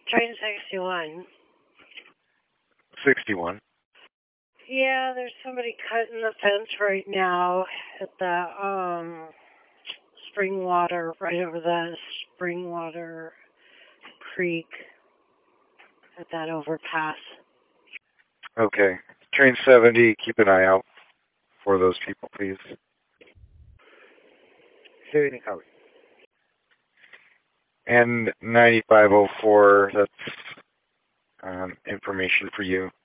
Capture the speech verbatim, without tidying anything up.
Train sixty-one. sixty-one. Yeah, there's somebody cutting the fence right now at the um spring water, right over the spring water creek at that overpass. Okay. Train seventy, keep an eye out for those people, please. seventy copy. And ninety-five oh four, that's um, information for you.